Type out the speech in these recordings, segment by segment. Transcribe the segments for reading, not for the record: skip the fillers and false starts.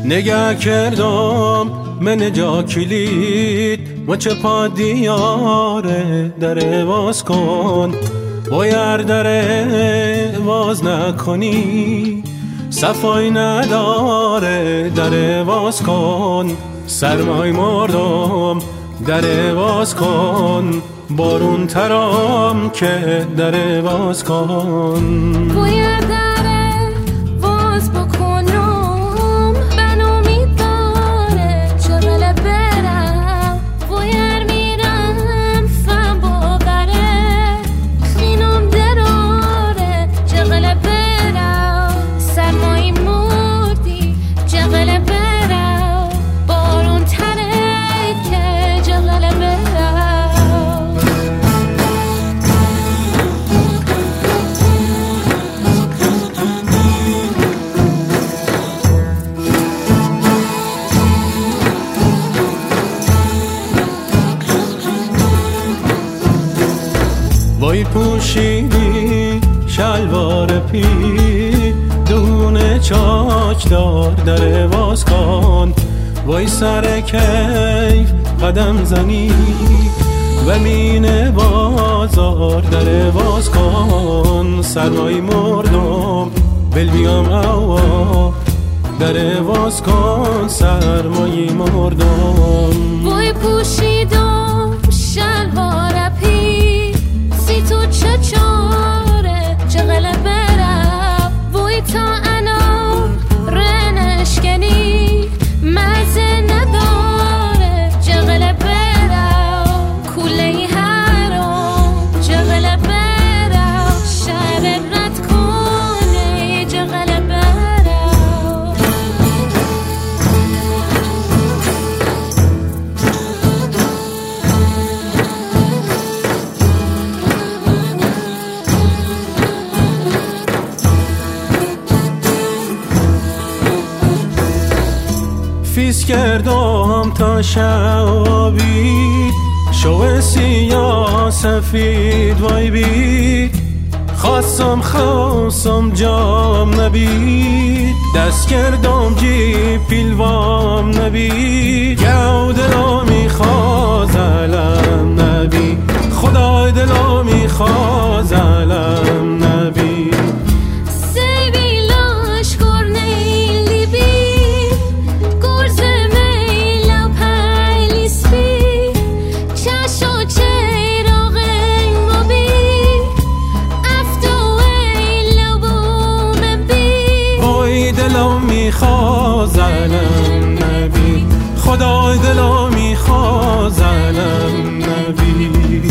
نگه کردم من جا کلید و چه پا دیاره در باز کن بایر در باز نکنی صفای نداره در باز کن سرمای مردم در باز کن بارون ترام که در باز کن باید در باز بکنم بنامی داره چغل برم باید میرم فهم باوره خینم دراره چغل برم سرمایی مردی چغل برم بارون تره که چغل برم وای پوشیدی شلوار پی دونه چاک دار در باز کن وای سر کیف قدم زنی و مین بازار در باز کن سرمای مردم بل بیام اوا در باز کن سرمای مردم وای پوشیدم شلوار پی سی تو چه چاره چغل برم وای تا انا رنشکنی مزه نداره چغل برم کوله حرام چغل برم شهر رد کنه چغل برم فیز کردم تا شبی شو سیاه سفید وای بید خواستم جام نبید دست کردم جی پیلوام نبید گو دلا میخواز علم نبید خدای دلا میخواز علم نبید دلم میخواز علم نبی خدای دلم میخواز علم نبی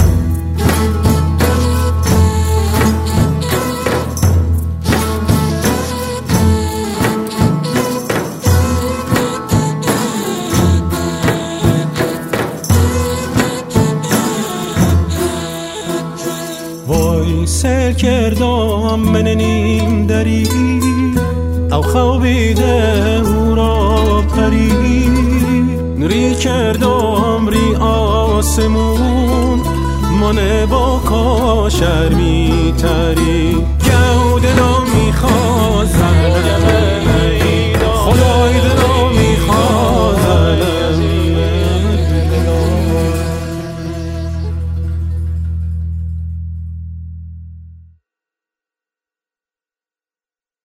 وای سر کردم من نیم دری او خوابیده او را پری نری کردم ری آسمون من با کاشر میتری گو دلم میخواز